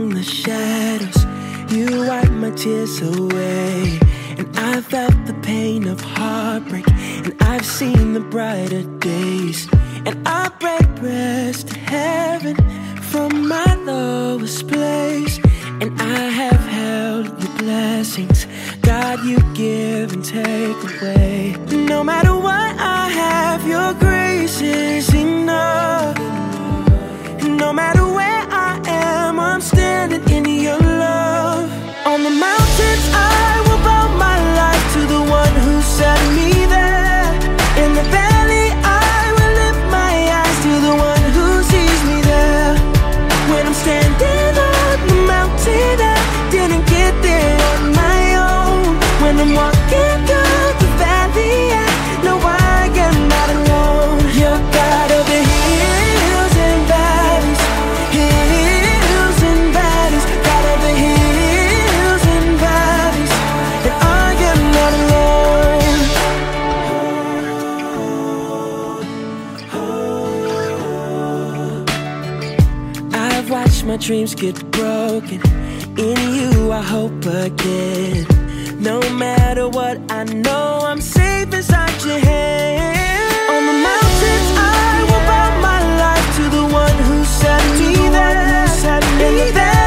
among the shadows, you wipe my tears away. And I felt the pain of heartbreak, and I've seen the brighter days. And I break breast to heaven from my lowest place. And I have held your blessings, God, you give and take away. No matter what I have, your grace is enough. No matter where I am, I'm standing in your love. On the mountains I will bow my life to the one who set me there. In the valley I will lift my eyes to the one who sees me there. When I'm standing on the mountain, I didn't get there on my own. When I'm walking through the valley, I know I am not alone. You're God of the hills and valleys, hills and valleys, God of the hills and valleys, and I am not alone. I've watched my dreams get broken. In you I hope again. No matter what, I know I'm safe inside your hand. On the mountains I will bow my life to the one who set me there. In the valley